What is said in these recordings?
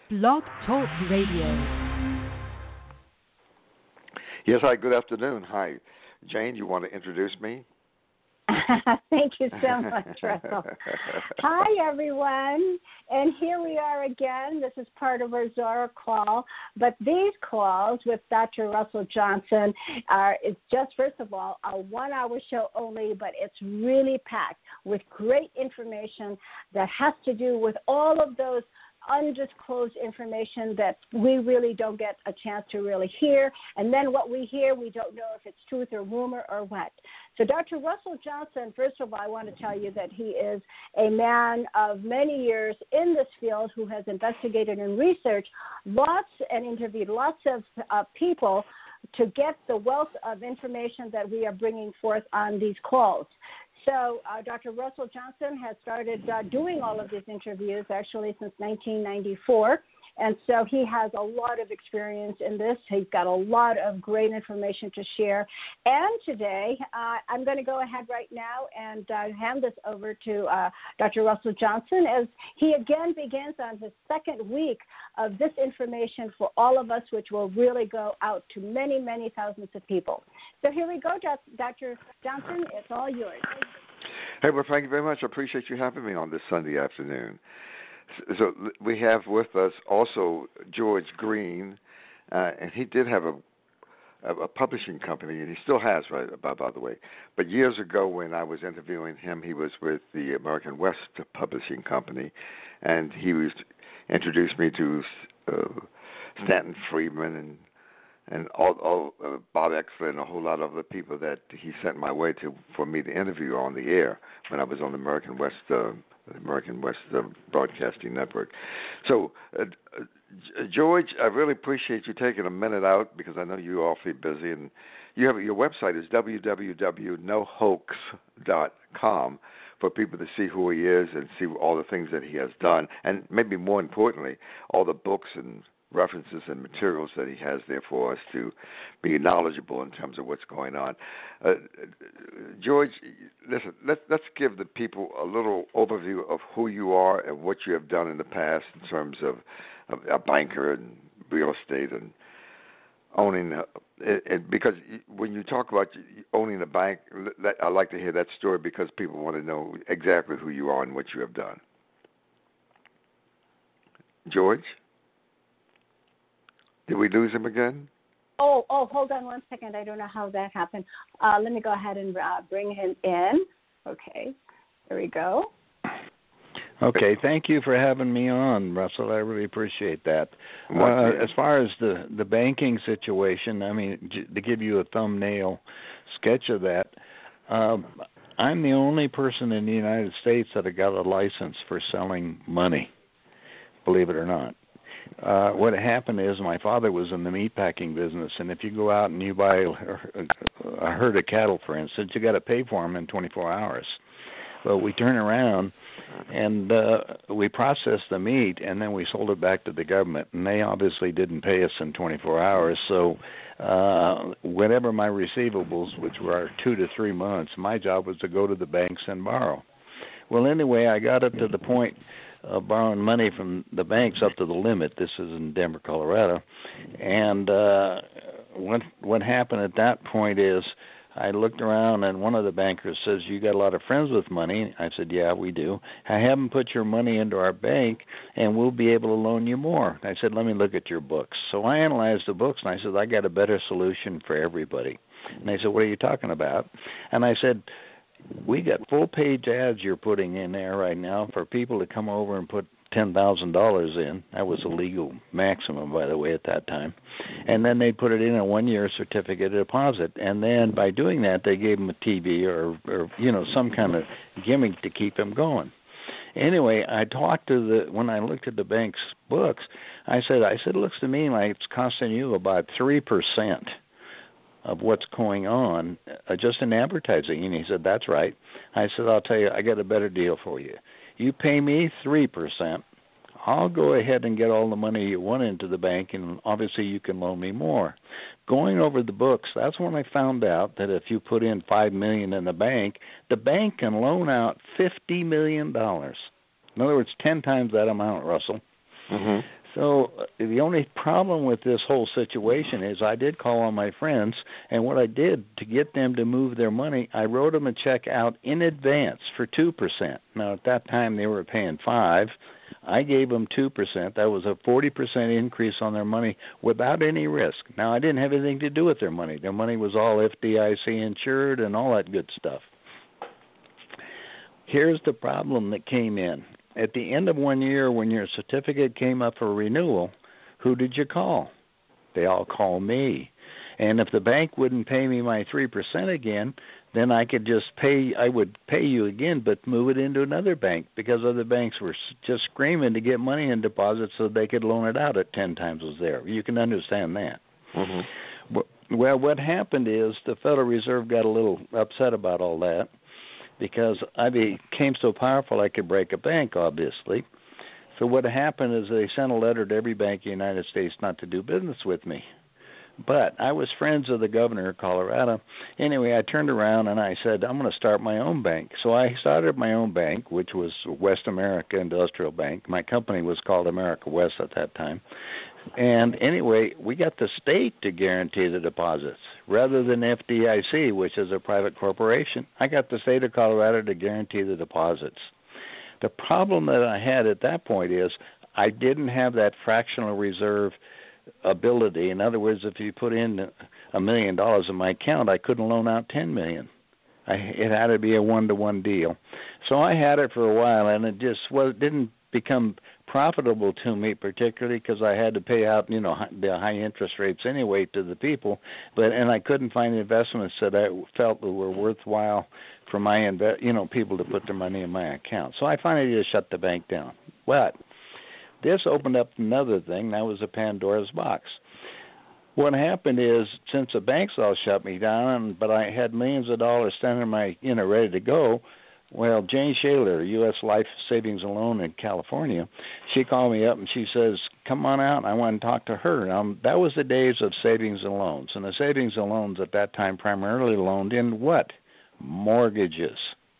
Blog Talk Radio. Yes, hi, good afternoon. Hi. Jane, you want to introduce me? Thank you so much, Russell. Hi, everyone. And here we are again. This is part of our Zora call. But these calls with Dr. Russell Johnson it's just, first of all, a 1-hour show only, but it's really packed with great information that has to do with all of those undisclosed information that we really don't get a chance to really hear. And then what we hear, we don't know if it's truth or rumor or what. So Dr. Russell Johnson, first of all, I want to tell you that he is a man of many years in this field who has investigated and researched lots and interviewed lots of people to get the wealth of information that we are bringing forth on these calls. So Dr. Russell Johnson has started doing all of these interviews actually since 1994. And so he has a lot of experience in this. He's got a lot of great information to share. And today, I'm going to go ahead right now and hand this over to Dr. Russell Johnson as he again begins on his second week of this information for all of us, which will really go out to many, many thousands of people. So here we go, Dr. Johnson. It's all yours. Hey, well, thank you very much. I appreciate you having me on this Sunday afternoon. So we have with us also George Green, and he did have a publishing company, and he still has, right, by the way. But years ago when I was interviewing him, he was with the American West Publishing Company, and he introduced me to Stanton Friedman and all Bob Exler and a whole lot of other people that he sent my way for me to interview on the air when I was on the American West Broadcasting Network. So, George, I really appreciate you taking a minute out because I know you're awfully busy, and your website is www.nohoax.com for people to see who he is and see all the things that he has done, and maybe more importantly, all the books and references and materials that he has there for us to be knowledgeable in terms of what's going on. George, listen, let's give the people a little overview of who you are and what you have done in the past in terms of a banker and real estate and owning. Because when you talk about owning a bank, I like to hear that story because people want to know exactly who you are and what you have done. George? Did we lose him again? Oh, hold on one second. I don't know how that happened. Let me go ahead and bring him in. Okay, there we go. Okay, thank you for having me on, Russell. I really appreciate that. As far as the banking situation, I mean, to give you a thumbnail sketch of that, I'm the only person in the United States that got a license for selling money, believe it or not. What happened is my father was in the meatpacking business, and if you go out and you buy a herd of cattle, for instance, you got to pay for them in 24 hours. Well, we turn around and we processed the meat, and then we sold it back to the government, and they obviously didn't pay us in 24 hours. So whatever my receivables, which were 2 to 3 months, my job was to go to the banks and borrow. Well, anyway, I got up to the point borrowing money from the banks up to the limit. This is in Denver, Colorado. And what happened at that point is I looked around, and one of the bankers says, "You got a lot of friends with money?" I said, "Yeah, we do. I have them put your money into our bank, and we'll be able to loan you more." I said, "Let me look at your books." So I analyzed the books, and I said, "I got a better solution for everybody." And they said, "What are you talking about?" And I said, "We got full-page ads you're putting in there right now for people to come over and put $10,000 in." That was a legal maximum, by the way, at that time. And then they put it in a 1-year certificate of deposit. And then by doing that, they gave them a TV or some kind of gimmick to keep them going. Anyway, I talked when I looked at the bank's books, I said, it looks to me like it's costing you about 3% of what's going on just in advertising. And he said, "That's right." I said, "I'll tell you, I got a better deal for you. You pay me 3%. I'll go ahead and get all the money you want into the bank, and obviously you can loan me more." Going over the books, that's when I found out that if you put in $5 million in the bank can loan out $50 million. In other words, 10 times that amount, Russell. Mm-hmm. So the only problem with this whole situation is I did call on my friends, and what I did to get them to move their money, I wrote them a check out in advance for 2%. Now, at that time, they were paying 5%. I gave them 2%. That was a 40% increase on their money without any risk. Now, I didn't have anything to do with their money. Their money was all FDIC insured and all that good stuff. Here's the problem that came in. At the end of 1 year, when your certificate came up for renewal, who did you call? They all called me. And if the bank wouldn't pay me my 3% again, then I would pay you again, but move it into another bank, because other banks were just screaming to get money in deposits so they could loan it out at 10 times was there. You can understand that. Mm-hmm. Well, what happened is the Federal Reserve got a little upset about all that, because I became so powerful I could break a bank, obviously. So what happened is they sent a letter to every bank in the United States not to do business with me. But I was friends of the governor of Colorado. Anyway, I turned around and I said, I'm going to start my own bank. So I started my own bank, which was West America Industrial Bank. My company was called America West at that time. And anyway, we got the state to guarantee the deposits rather than FDIC, which is a private corporation. I got the state of Colorado to guarantee the deposits. The problem that I had at that point is I didn't have that fractional reserve ability. In other words, if you put in $1 million in my account, I couldn't loan out $10 million. It had to be a one-to-one deal. So I had it for a while, and it just didn't become profitable to me, particularly because I had to pay out, the high interest rates anyway to the people, and I couldn't find investments that I felt that were worthwhile for my people to put their money in my account. So I finally just shut the bank down. But this opened up another thing. That was a Pandora's box. What happened is, since the banks all shut me down, but I had millions of dollars standing ready to go. Well, Jane Shaler, U.S. Life Savings and Loan in California, she called me up and she says, come on out. I want to talk to her. That was the days of savings and loans. And the savings and loans at that time primarily loaned in what? Mortgages.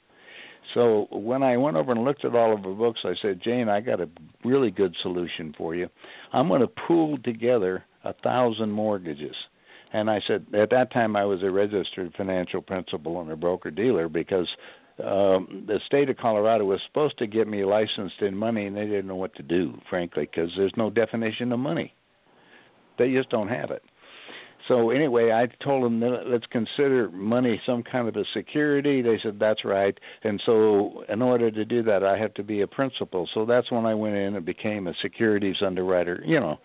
So when I went over and looked at all of her books, I said, Jane, I got a really good solution for you. I'm going to pool together 1,000 mortgages. And I said, at that time I was a registered financial principal and a broker-dealer, because the state of Colorado was supposed to get me licensed in money, and they didn't know what to do, frankly, because there's no definition of money. They just don't have it. So anyway, I told them, let's consider money some kind of a security. They said, that's right. And so in order to do that, I have to be a principal. So that's when I went in and became a securities underwriter.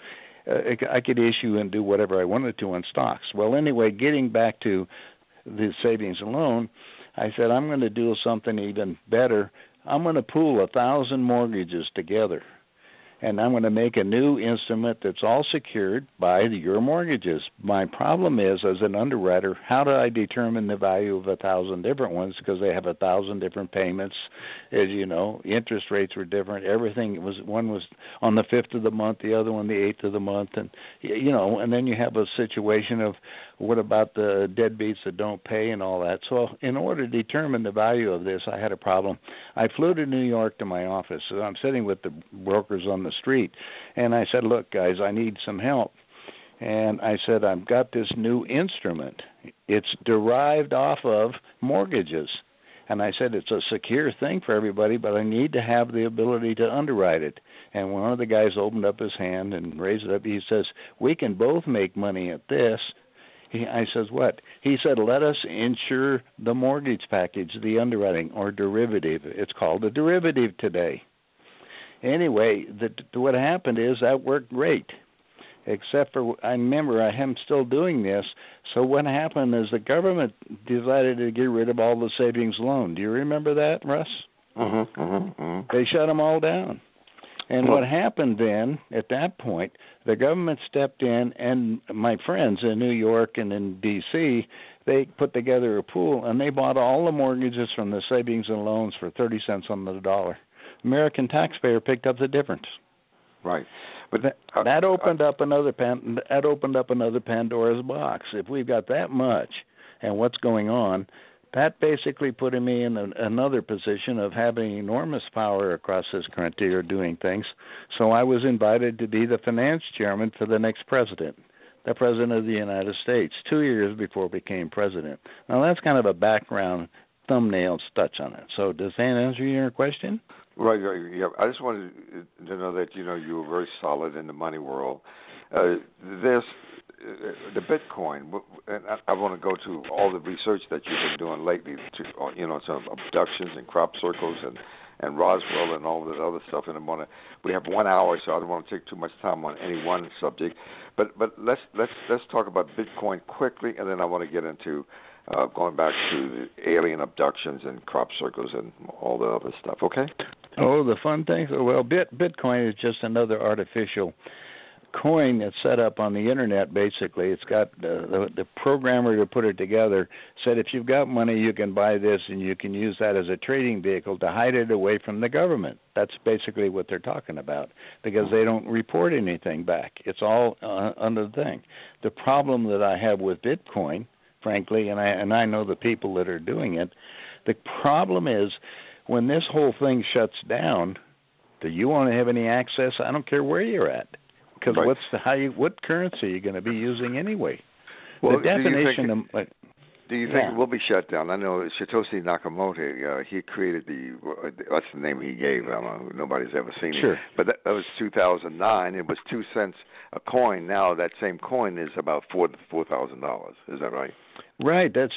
I could issue and do whatever I wanted to on stocks. Well, anyway, getting back to the savings and loan, I said, I'm going to do something even better. I'm going to pool 1,000 mortgages together, and I'm going to make a new instrument that's all secured by your mortgages. My problem is, as an underwriter, how do I determine the value of 1,000 different ones? Because they have 1,000 different payments. As you know, interest rates were different. Everything one was on the 5th of the month, the other one the 8th of the month, and and then you have a situation of what about the deadbeats that don't pay and all that. So in order to determine the value of this, I had a problem. I flew to New York to my office. So I'm sitting with the brokers on the street, and I said, look, guys, I need some help. And I said, I've got this new instrument. It's derived off of mortgages. And I said, it's a secure thing for everybody, but I need to have the ability to underwrite it. And one of the guys opened up his hand and raised it up. He says, we can both make money at this. I says, what? He said, let us insure the mortgage package, the underwriting, or derivative. It's called a derivative today. Anyway, what happened is that worked great, except for, I remember I am still doing this. So what happened is the government decided to get rid of all the savings loan. Do you remember that, Russ? They shut them all down. And what happened then, at that point, the government stepped in, and my friends in New York and in D.C., they put together a pool, and they bought all the mortgages from the savings and loans for 30 cents on the dollar. American taxpayer picked up the difference. Right. But that opened up another Pandora's box. If we've got that much and what's going on, that basically put me in another position of having enormous power across this country or doing things. So I was invited to be the finance chairman for the next president, the president of the United States, 2 years before I became president. Now, that's kind of a background thumbnail touch on it. So does that answer your question? Right. Yeah. I just wanted to know that, you were very solid in the money world. There's the Bitcoin, and I want to go to all the research that you've been doing lately, some abductions and crop circles and Roswell and all that other stuff. And we have 1 hour, so I don't want to take too much time on any one subject. But let's talk about Bitcoin quickly, and then I want to get into going back to the alien abductions and crop circles and all the other stuff. Okay? Oh, the fun things. Well, Bitcoin is just another artificial coin that's set up on the internet. Basically, it's got the programmer to put it together said if you've got money, you can buy this and you can use that as a trading vehicle to hide it away from the government. That's basically what they're talking about, because they don't report anything back. It's all under the thing. The problem that I have with Bitcoin, frankly, and I know the people that are doing it, the problem is when this whole thing shuts down, do you want to have any access? I don't care where you're at. Because what currency are you going to be using anyway? Well, the definition do you think it will be shut down? I know Satoshi Nakamoto, he created that's the name he gave. I don't know, nobody's ever seen it. But that was 2009. It was 2 cents a coin. Now that same coin is about $4,000. Is that right? Right. That's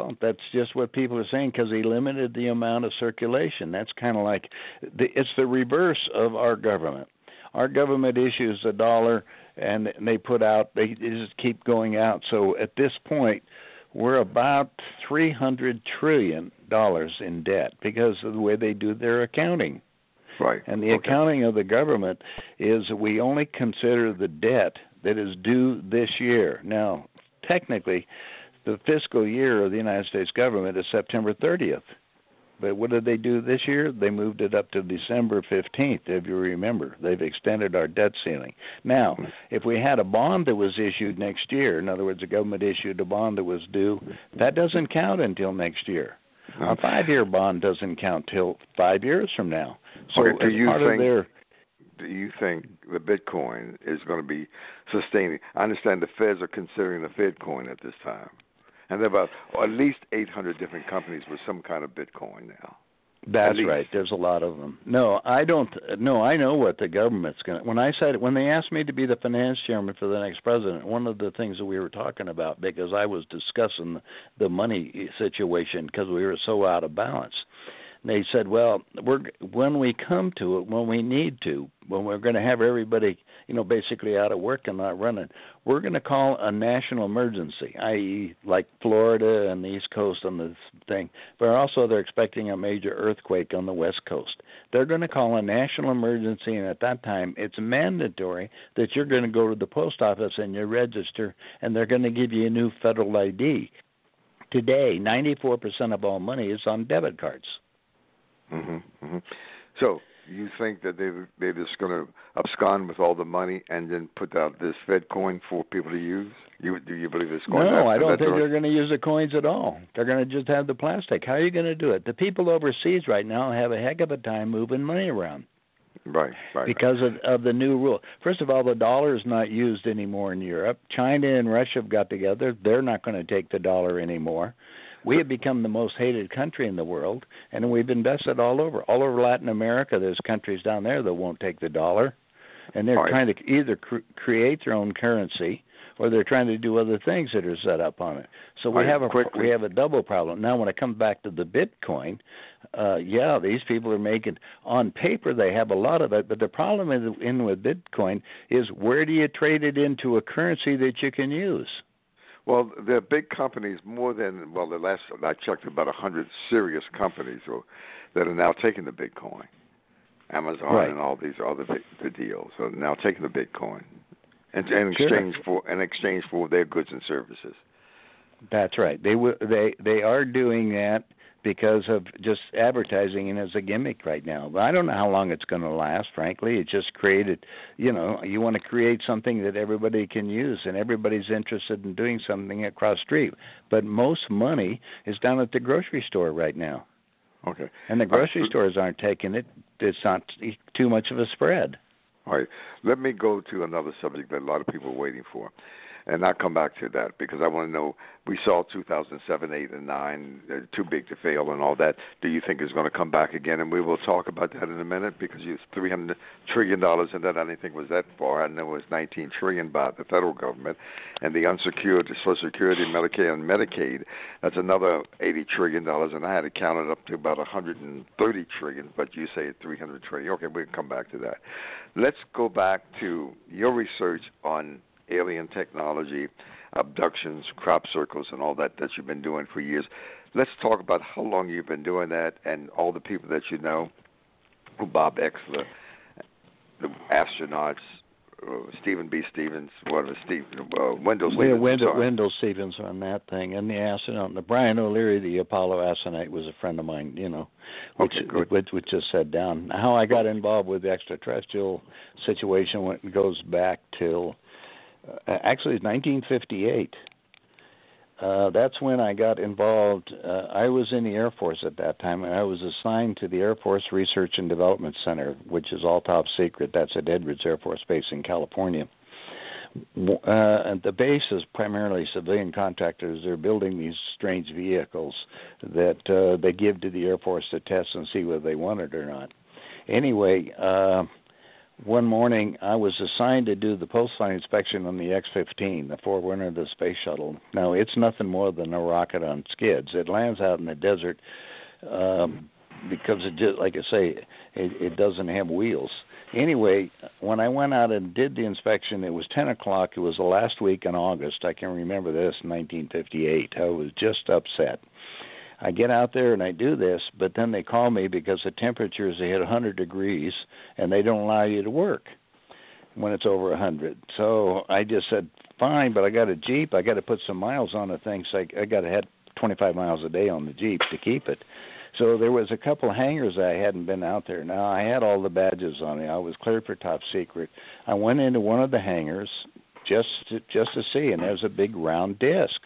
just what people are saying, because he limited the amount of circulation. That's kind of like it's the reverse of our government. Our government issues a dollar, and they just keep going out. So at this point, we're about $300 trillion in debt because of the way they do their accounting. Right. And the accounting of the government is we only consider the debt that is due this year. Now, technically, the fiscal year of the United States government is September 30th. But what did they do this year? They moved it up to December 15th, if you remember. They've extended our debt ceiling. Now, if we had a bond that was issued next year, in other words, the government issued a bond that was due, that doesn't count until next year. A 5-year bond doesn't count till 5 years from now. So do you think the Bitcoin is going to be sustaining? I understand the Feds are considering the Fedcoin at this time. And there are about at least 800 different companies with some kind of Bitcoin now. That's right. There's a lot of them. No, I don't. No, I know what the government's going to. When they asked me to be the finance chairman for the next president, one of the things that we were talking about, because I was discussing the money situation because we were so out of balance. They said, well, when we come to it, when we need to, when we're going to have everybody, basically out of work and not running, we're going to call a national emergency, i.e. like Florida and the East Coast on the thing. But also they're expecting a major earthquake on the West Coast. They're going to call a national emergency, and at that time it's mandatory that you're going to go to the post office and you register, and they're going to give you a new federal ID. Today, 94% of all money is on debit cards. Mm-hmm, mm-hmm. So you think that they're just going to abscond with all the money and then put out this Fed coin for people to use? Do you believe it's going to happen? No, I don't think they're going to use the coins at all. They're going to just have the plastic. How are you going to do it? The people overseas right now have a heck of a time moving money around. Right. Because of the new rule. First of all, the dollar is not used anymore in Europe. China and Russia have got together. They're not going to take the dollar anymore. We have become the most hated country in the world, and we've invested all over Latin America. There's countries down there that won't take the dollar, and they're trying to either create their own currency or they're trying to do other things that are set up on it. So we have a double problem. Now, when it comes back to the Bitcoin, these people are making, on paper they have a lot of it, but the problem with Bitcoin is where do you trade it into a currency that you can use? Well, there are big companies, the last I checked, about 100 serious companies that are now taking the Bitcoin. Amazon and all these other big deals are now taking the Bitcoin in exchange for their goods and services. That's right. They are doing that because of just advertising it as a gimmick right now. But I don't know how long it's going to last, frankly. It just created, you want to create something that everybody can use, and everybody's interested in doing something across the street. But most money is down at the grocery store right now. Okay. And the grocery stores aren't taking it. It's not too much of a spread. All right. Let me go to another subject that a lot of people are waiting for. And I'll come back to that because I want to know, we saw 2007, 8, and 9, too big to fail and all that. Do you think it's going to come back again? And we will talk about that in a minute because it's $300 trillion in that. I didn't think it was that far. I know it was $19 trillion by the federal government. And the unsecured, the Social Security, Medicare, and Medicaid, that's another $80 trillion. And I had it counted up to about $130 trillion, but you say $300 trillion. Okay, we can come back to that. Let's go back to your research on alien technology, abductions, crop circles, and all that you've been doing for years. Let's talk about how long you've been doing that and all the people that you know, Bob Exler, the astronauts, Stephen B. Stevens, Wendell Stevens. Wendell Stevens on that thing, and the astronaut. And Brian O'Leary, the Apollo astronaut, was a friend of mine, which just said down. How I got involved with the extraterrestrial situation goes back till actually, it's 1958. That's when I got involved. I was in the Air Force at that time, and I was assigned to the Air Force Research and Development Center, which is all top secret. That's at Edwards Air Force Base in California. And the base is primarily civilian contractors. They're building these strange vehicles that they give to the Air Force to test and see whether they want it or not. Anyway, one morning, I was assigned to do the post-flight inspection on the X-15, the forerunner of the space shuttle. Now, it's nothing more than a rocket on skids. It lands out in the desert because, like I say, it doesn't have wheels. Anyway, when I went out and did the inspection, it was 10 o'clock. It was the last week in August. I can remember this, 1958. I was just upset. I get out there and I do this, but then they call me because the temperatures hit 100 degrees and they don't allow you to work when it's over 100. So I just said, fine, but I got a Jeep. I got to put some miles on the thing, so I got to have 25 miles a day on the Jeep to keep it. So there was a couple of hangars I hadn't been out there. Now, I had all the badges on it. I was cleared for top secret. I went into one of the hangars just to see, and there's a big round disc.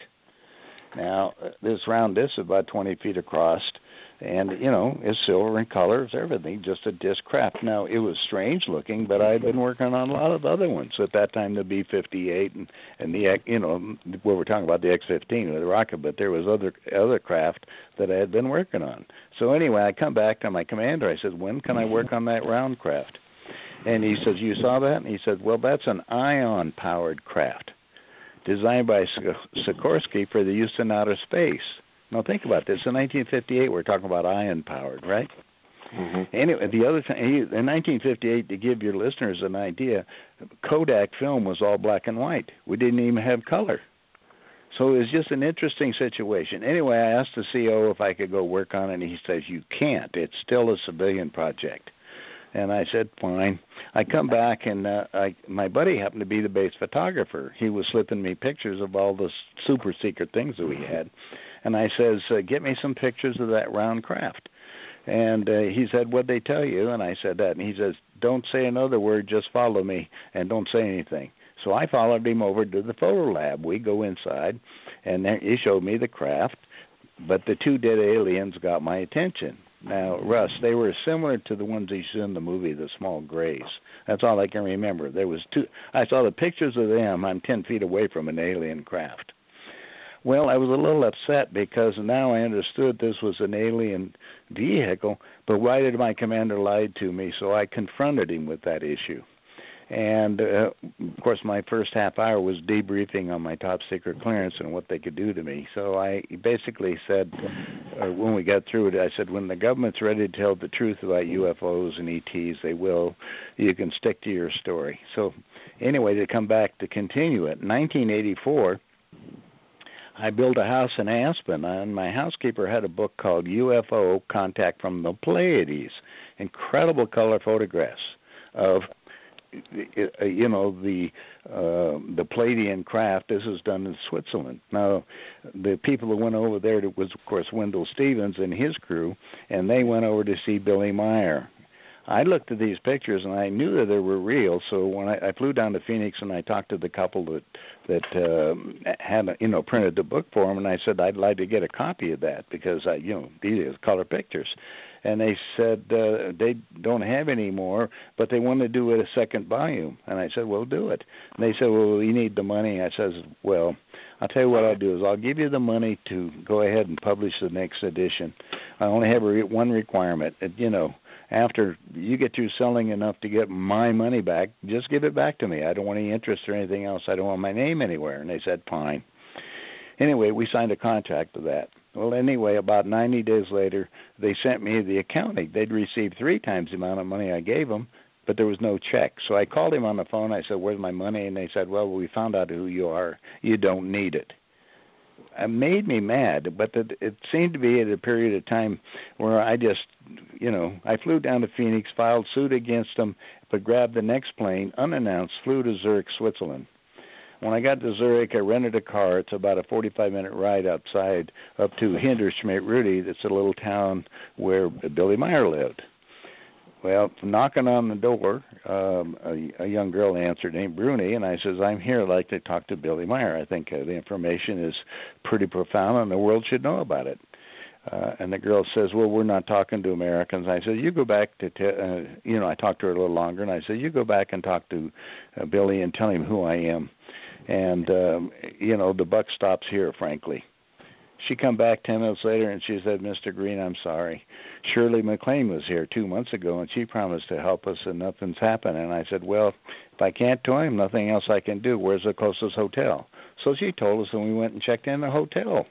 Now, this round disc is about 20 feet across, and, it's silver in color, it's everything, just a disc craft. Now, it was strange looking, but I had been working on a lot of other ones. At that time, the B-58 and the, where we're talking about the X-15 with the rocket, but there was other craft that I had been working on. So anyway, I come back to my commander. I said, when can I work on that round craft? And he says, you saw that? And he said, well, that's an ion-powered craft, designed by Sikorsky for the use in outer space. Now think about this. In 1958, we're talking about ion-powered, right? Mm-hmm. Anyway, the other thing, in 1958, to give your listeners an idea, Kodak film was all black and white. We didn't even have color. So it was just an interesting situation. Anyway, I asked the CO if I could go work on it, and he says, you can't. It's still a civilian project. And I said, fine. I come back, and my buddy happened to be the base photographer. He was slipping me pictures of all the super secret things that we had. And I says, get me some pictures of that round craft. And he said, what'd they tell you? And I said that. And he says, don't say another word, just follow me, and don't say anything. So I followed him over to the photo lab. We go inside, and he showed me the craft. But the two dead aliens got my attention. Now, Russ, they were similar to the ones you see in the movie, The Small Grays. That's all I can remember. There was two. I saw the pictures of them. I'm 10 feet away from an alien craft. Well, I was a little upset because now I understood this was an alien vehicle, but why did my commander lie to me? So I confronted him with that issue. And, of course, my first half hour was debriefing on my top secret clearance and what they could do to me. So I basically said, when we got through it, I said, when the government's ready to tell the truth about UFOs and ETs, they will. You can stick to your story. So anyway, to come back to continue it, in 1984, I built a house in Aspen, and my housekeeper had a book called UFO Contact from the Pleiades, incredible color photographs of the Palladian craft. This is done in Switzerland. Now, the people who went over there was, of course, Wendell Stevens and his crew, and they went over to see Billy Meyer. I looked at these pictures and I knew that they were real. So when I flew down to Phoenix and I talked to the couple that had printed the book for them, and I said I'd like to get a copy of that because these are color pictures. And they said they don't have any more, but they want to do a second volume. And I said, well, do it. And they said, well, we need the money. I says, well, I'll tell you what I'll do is I'll give you the money to go ahead and publish the next edition. I only have one requirement. After you get through selling enough to get my money back, just give it back to me. I don't want any interest or anything else. I don't want my name anywhere. And they said, fine. Anyway, we signed a contract to that. Well, anyway, about 90 days later, they sent me the accounting. They'd received 3 times the amount of money I gave them, but there was no check. So I called him on the phone. I said, where's my money? And they said, well, we found out who you are. You don't need it. It made me mad, but it seemed to be at a period of time where I just, I flew down to Phoenix, filed suit against them, but grabbed the next plane, unannounced, flew to Zurich, Switzerland. When I got to Zurich, I rented a car. It's about a 45-minute ride up to Hinterschmidt-Rüdi. That's a little town where Billy Meyer lived. Well, knocking on the door, a young girl answered named Bruni, and I says, I'm here. I'd like to talk to Billy Meyer. I think the information is pretty profound, and the world should know about it. And the girl says, well, we're not talking to Americans. I said, you go back to, I talked to her a little longer, and I said, you go back and talk to Billy and tell him who I am. And, the buck stops here, frankly. She come back 10 minutes later, and she said, Mr. Green, I'm sorry. Shirley MacLaine was here 2 months ago, and she promised to help us, and nothing's happened. And I said, well, if I can't do him, nothing else I can do. Where's the closest hotel? So she told us, and we went and checked in the hotel.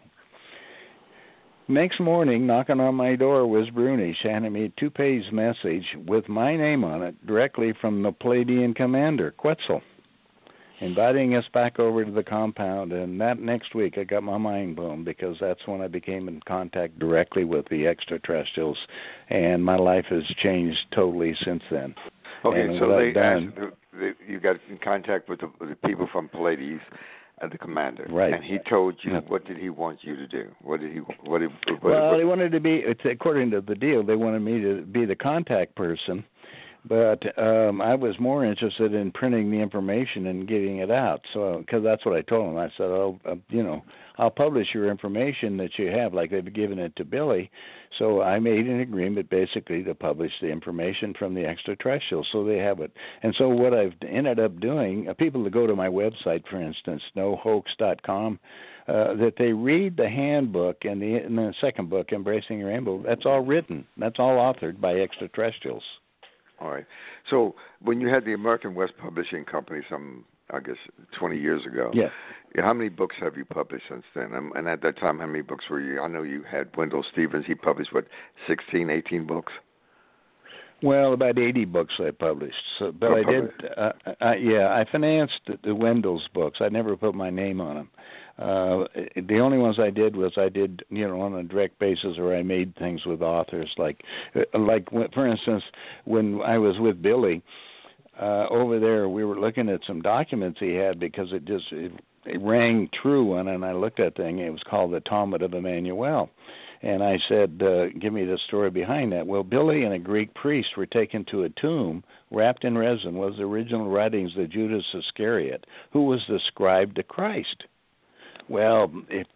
Next morning, knocking on my door was Bruni. She handed me a 2-page message with my name on it directly from the Palladian commander, Quetzal, inviting us back over to the compound. And that next week, I got my mind blown because that's when I became in contact directly with the extraterrestrials, and my life has changed totally since then. Okay, and so you got in contact with the people from Pallades, the commander, right? And he told you, what did he want you to do? He wanted to be. According to the deal, they wanted me to be the contact person. But I was more interested in printing the information and getting it out. So, because that's what I told him. I said, I'll publish your information that you have, like they've given it to Billy. So I made an agreement basically to publish the information from the extraterrestrials, so they have it. And so what I've ended up doing, people that go to my website, for instance, nohoax.com, that they read the handbook and the second book, Embracing Your Rainbow. That's all written. That's all authored by extraterrestrials. All right. So when you had the American West Publishing Company, 20 years ago, yeah. How many books have you published since then? And at that time, how many books were you? I know you had Wendell Stevens. He published, 16, 18 books? Well, about 80 books I published. So, but I financed the Wendell's books. I never put my name on them. The only ones I did on a direct basis, where I made things with authors, like for instance, when I was with Billy over there, we were looking at some documents he had because it rang true, and I looked at the thing. It was called the Talmud of Emmanuel. And I said, give me the story behind that. Well, Billy and a Greek priest were taken to a tomb wrapped in resin, was the original writings of Judas Iscariot, who was the scribe to Christ. Well,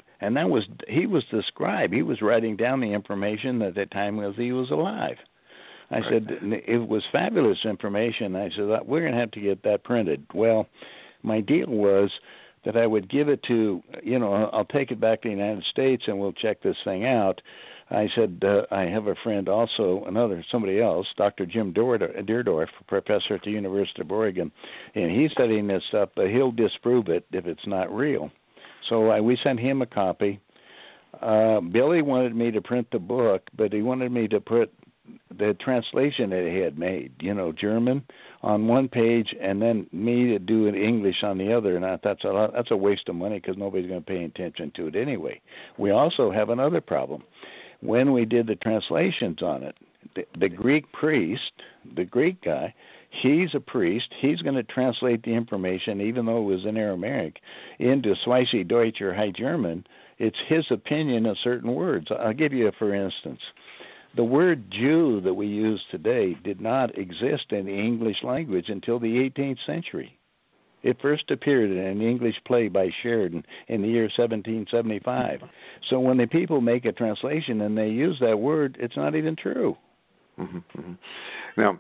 he was the scribe. He was writing down the information at the time he was alive. I said, it was fabulous information. I said, we're going to have to get that printed. Well, my deal was that I would give it to, I'll take it back to the United States and we'll check this thing out. I said, I have a friend also, somebody else, Dr. Jim Deardorff, professor at the University of Oregon, and he's studying this stuff, but he'll disprove it if it's not real. So we sent him a copy. Billy wanted me to print the book, but he wanted me to put the translation that he had made, German on one page, and then me to do it English on the other. And that's a waste of money because nobody's going to pay attention to it anyway. We also have another problem. When we did the translations on it, the Greek priest, the Greek guy, He's a priest. He's going to translate the information, even though it was in Aramaic, into Schweizerdeutsch Deutsch or High German. It's his opinion of certain words. I'll give you for instance. The word Jew that we use today did not exist in the English language until the 18th century. It first appeared in an English play by Sheridan in the year 1775. So when the people make a translation and they use that word, it's not even true. Mm-hmm, mm-hmm. Now,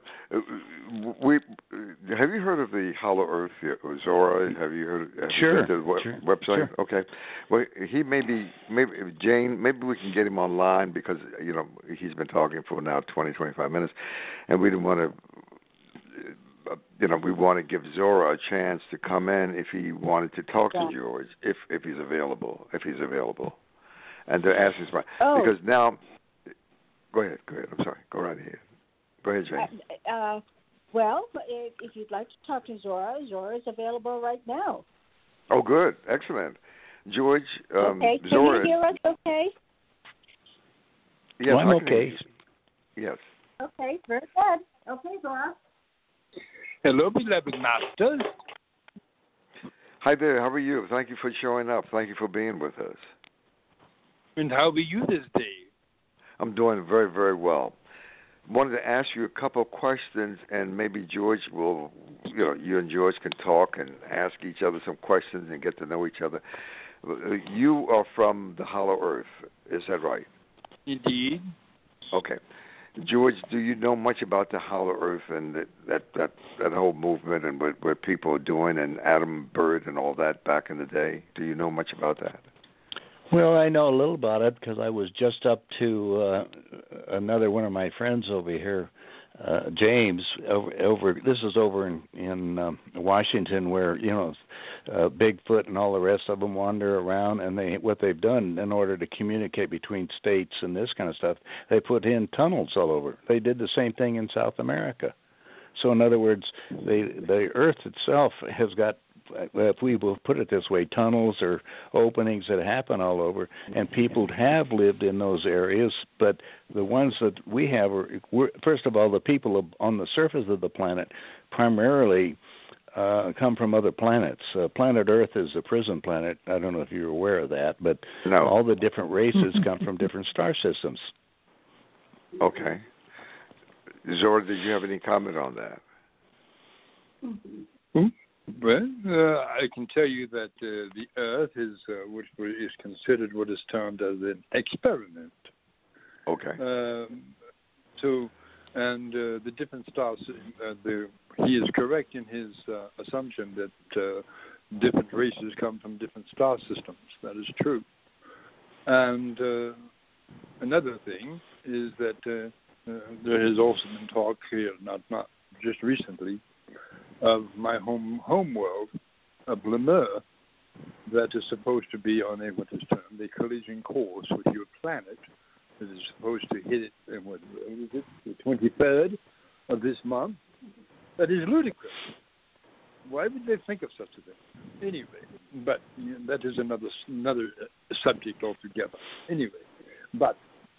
have you heard of the Hollow Earth, Zora? Have you heard? Sure. You been to the sure. website? Sure. Okay. Well, he maybe Jane. Maybe we can get him online because he's been talking for now 25 minutes, and we didn't want to. We want to give Zora a chance to come in if he wanted to talk to George, if he's available, and to ask his mind. Because now, go ahead. I'm sorry. Go right ahead. Go ahead, Jane. Well, if you'd like to talk to Zora is available right now. Oh, good, excellent, George. Okay, can Zora, you hear us? Okay. Yes, well, I'm okay. Yes. Okay, very good. Okay, Zora. Hello, beloved masters. Hi there. How are you? Thank you for showing up. Thank you for being with us. And how are you this day? I'm doing very, very well. Wanted to ask you a couple of questions, and maybe George will, you and George can talk and ask each other some questions and get to know each other. You are from the Hollow Earth, is that right? Indeed. Okay. George, do you know much about the Hollow Earth and that whole movement and what people are doing and Adam Bird and all that back in the day? Do you know much about that? Well, I know a little about it because I was just up to another one of my friends over here, James. This is over in Washington, where Bigfoot and all the rest of them wander around, and what they've done in order to communicate between states and this kind of stuff, they put in tunnels all over. They did the same thing in South America. So, in other words, the Earth itself has got, if we will put it this way, tunnels or openings that happen all over, and people have lived in those areas, but the ones that we have are, first of all, the people on the surface of the planet primarily come from other planets. Planet Earth is a prison planet. I don't know if you're aware of that, but no. All the different races come from different star systems. Okay. Zora, did you have any comment on that? Mm-hmm. Well, I can tell you that the Earth is which is considered what is termed as an experiment. Okay. The different stars, he is correct in his assumption that different races come from different star systems. That is true. And another thing is that there has also been talk here, not just recently, of my home world, of Lemur, that is supposed to be on what is termed a collision course with your planet, that is supposed to hit it, the 23rd of this month. That is ludicrous. Why would they think of such a thing? Anyway, but that is another subject altogether. Anyway, but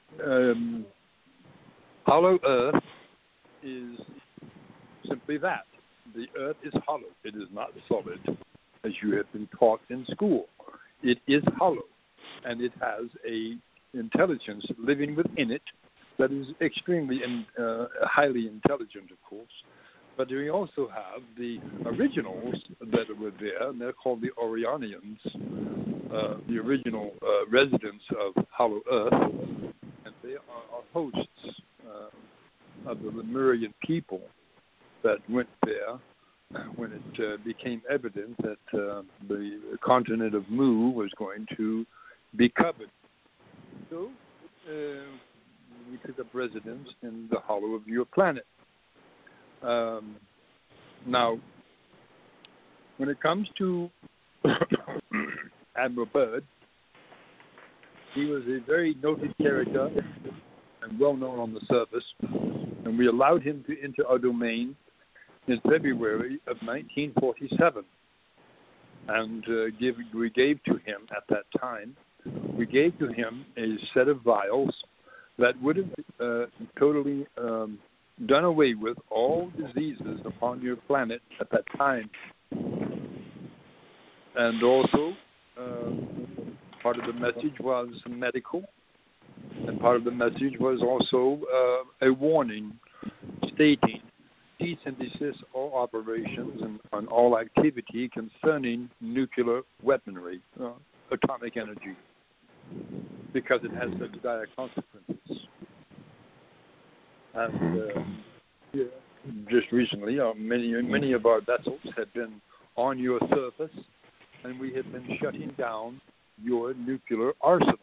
Hollow Earth is simply that. The Earth is hollow. It is not solid, as you have been taught in school. It is hollow, and it has a intelligence living within it that is extremely and highly intelligent, of course. But we also have the originals that were there, and they're called the Orionians, the original residents of Hollow Earth, and they are hosts of the Lemurian people that went there when it became evident that the continent of Mu was going to be covered. So we took up residence in the hollow of your planet. Now, when it comes to Admiral Byrd, he was a very noted character and well known on the surface, and we allowed him to enter our domain in February of 1947. And we gave to him at that time, we gave to him a set of vials that would have totally done away with all diseases upon your planet at that time. And also, part of the message was medical, and part of the message was also a warning stating cease and desist all operations and on all activity concerning nuclear weaponry, atomic energy, because it has such dire consequences. And just recently, many of our vessels have been on your surface, and we have been shutting down your nuclear arsenals.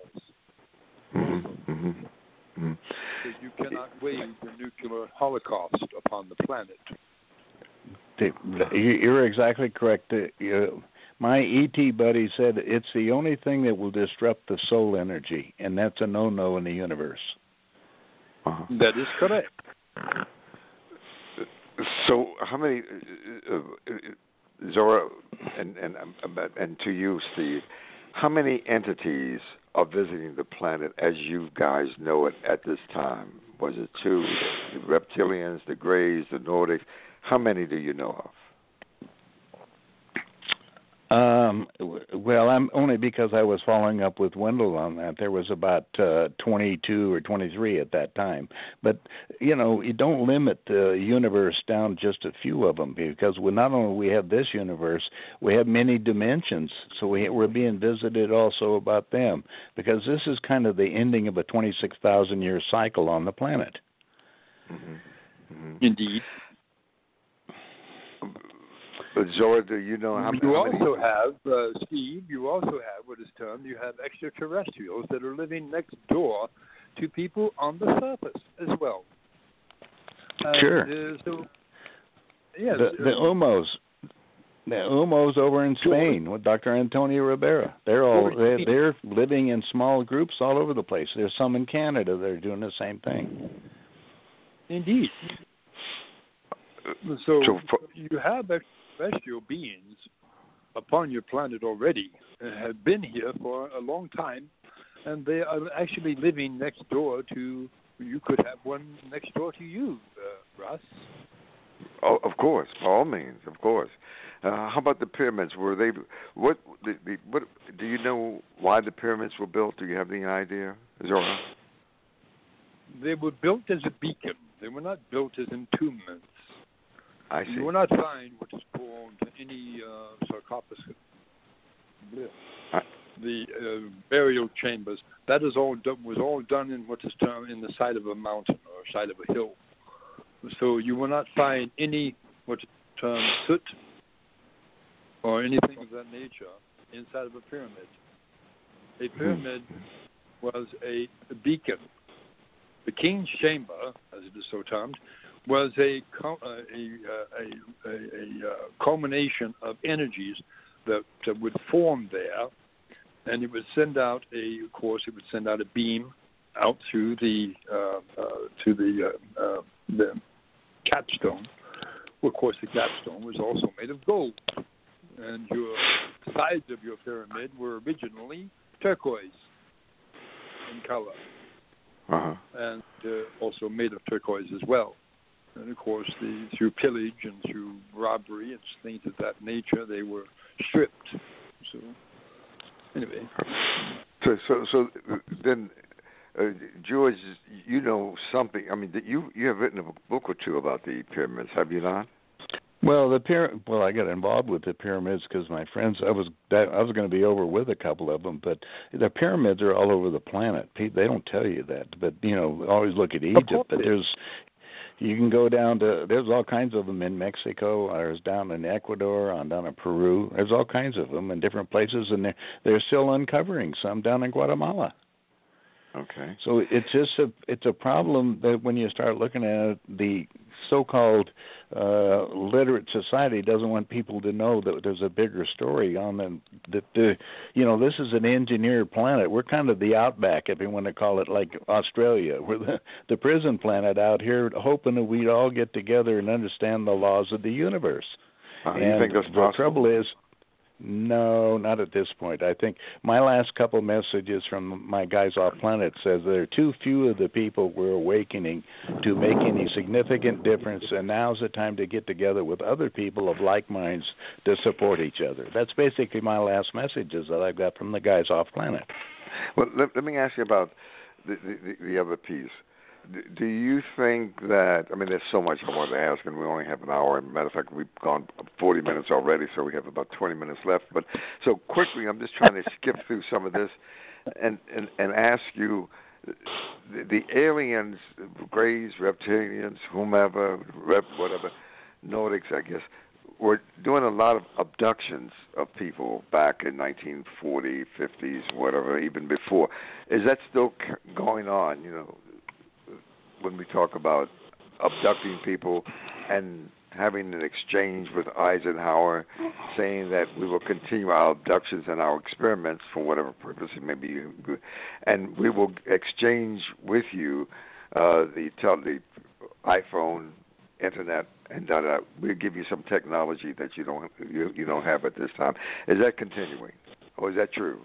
So you cannot wage a nuclear holocaust upon the planet. You're exactly correct. My ET buddy said it's the only thing that will disrupt the soul energy, and that's a no-no in the universe. That is correct. So, how many, Zora, and to you, Steve, how many entities are visiting the planet as you guys know it at this time? Was it 2? The reptilians, the Greys, the Nordics? How many do you know of? Well, I'm only because I was following up with Wendell on that. There was about 22 or 23 at that time. But, you don't limit the universe down just a few of them, because not only we have this universe, we have many dimensions. So we're being visited also about them, because this is kind of the ending of a 26,000-year cycle on the planet. Indeed. Zora, do you know how many? You also have, Steve, you also have what is termed, you have extraterrestrials that are living next door to people on the surface as well. Sure. Yes. The Umos. The Umos over in Spain with Dr. Antonio Rivera. They're living in small groups all over the place. There's some in Canada that are doing the same thing. Indeed. So you have extraterrestrial beings upon your planet already, have been here for a long time, and they are actually living next door to. You could have one next door to you, Russ. Oh, of course, by all means, of course. How about the pyramids? Were they? What do you know? Why the pyramids were built? Do you have any idea, Zora? They were built as a beacon. They were not built as entombments. I see. You will not find what is called any sarcophagus. The burial chambers. That is was all done in what is termed in the side of a mountain or side of a hill. So you will not find any what is termed soot or anything of that nature inside of a pyramid. A pyramid was a beacon. The king's chamber, as it is so termed, was a culmination of energies that would form there, and it would send out a beam out through the capstone. Well, of course, the capstone was also made of gold, and your sides of your pyramid were originally turquoise in color, and also made of turquoise as well. And of course, through pillage and through robbery and things of that nature, they were stripped. So, anyway. So then, George, you know something. I mean, you have written a book or two about the pyramids, have you not? Well, I got involved with the pyramids because my friends. I was going to be over with a couple of them, but the pyramids are all over the planet. They don't tell you that, but always look at Egypt. But you can go down to. There's all kinds of them in Mexico. There's down in Ecuador, down in Peru. There's all kinds of them in different places, and they're still uncovering some down in Guatemala. Okay. So it's a problem that when you start looking at it, the so-called literate society doesn't want people to know that there's a bigger story on them. That this is an engineered planet. We're kind of the outback, if you want to call it, like Australia. We're the prison planet out here, hoping that we'd all get together and understand the laws of the universe. You think that's possible? The trouble is, No, not at this point. I think my last couple messages from my guys off planet says there are too few of the people we're awakening to make any significant difference, and now's the time to get together with other people of like minds to support each other. That's basically my last messages that I've got from the guys off planet. Well, let me ask you about the other piece. Do you think that, I mean, there's so much I want to ask, and we only have an hour. As a matter of fact, we've gone 40 minutes already, so we have about 20 minutes left. But so quickly, I'm just trying to skip through some of this and ask you, the aliens, Greys, reptilians, whomever, whatever, Nordics, I guess, were doing a lot of abductions of people back in 1940s, 50s, whatever, even before. Is that still going on, you know? When we talk about abducting people and having an exchange with Eisenhower saying that we will continue our abductions and our experiments for whatever purpose it may be, and we will exchange with you the iPhone, internet, and we'll give you some technology that you don't have at this time. Is that continuing, or is that true?